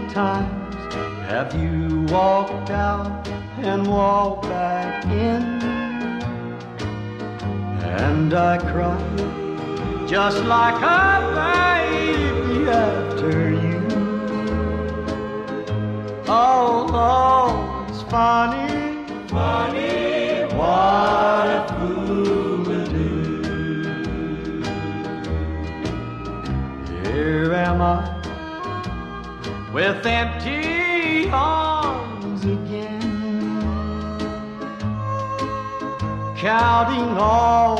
times have you walked out and walked back in? And I cried just like a baby after you. Oh, it's funny, funny what a fool will do. Here am I with empty arms again, counting all